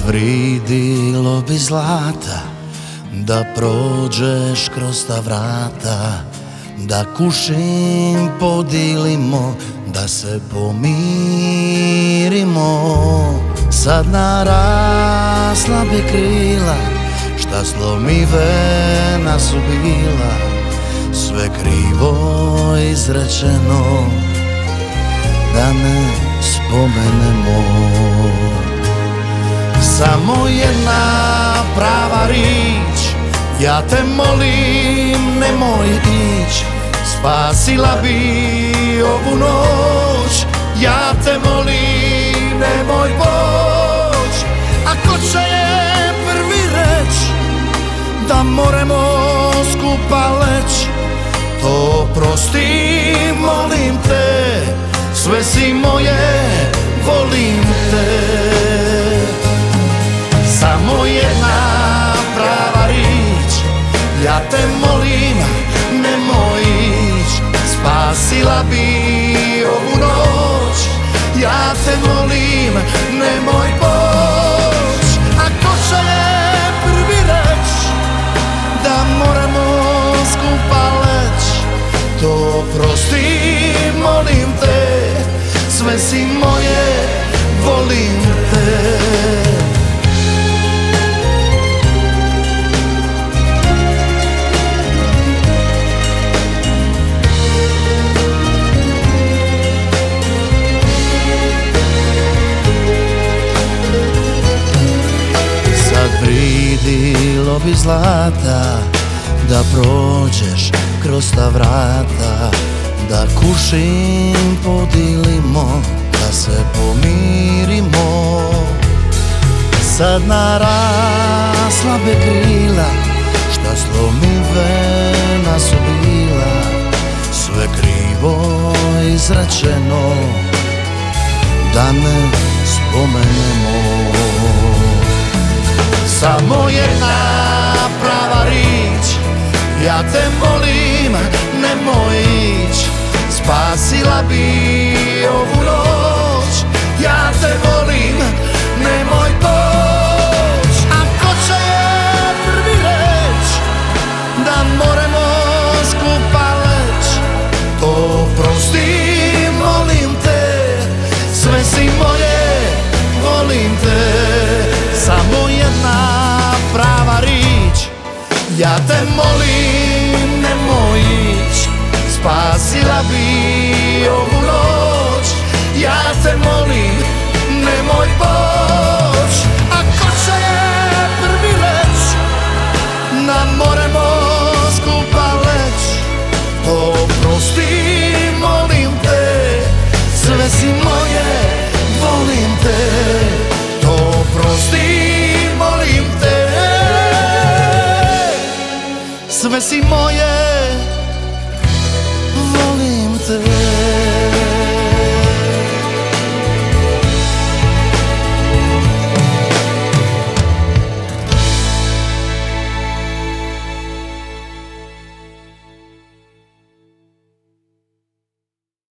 vridilo bi zlata da prođeš kroz ta vrata, da kušin podilimo, da se pomirimo. Sad narasla bi krila, šta slomive su bila, sve krivo izrečeno, da ne spomenemo. Samo jedna prava rič, ja te molim nemoj ić, spasila bi ovu noć. Ja te molim nemoj poć, ako će je prvi reć da moremo skupa leć, to prosti molim te, sve si moje, volim te. Samo jedna prava rič, ja te molim nemoj ić, spasila bi ovu noć. Ja te molim nemoj poć, ako će je prvi reć da moramo skupa leć, to prosti molim te, sve si moje, volim te. Vridilo bi zlata da prođeš kroz ta vrata, da kušin podilimo, da se pomirimo. Sad narasla bi krila, šta slomive su bila, sve krivo izrečeno, da ne spomenemo. Samo jedna prava rič, ja te molim nemoj ić, spasila bi ovu noć. Ja te molim nemoj poć, ako će je prvi reć da moramo skupa leć, to prosti molim te, sve si moje, volim te. Samo jedna prava rič, ja te molim nemoj ić, spasila bi ovu noć. Ja te molim nemoj poć, ako će je prvi reć da moramo skupa leć, to prosti molim te, sve si moje, volim te. To prosti molim te, sve si moje.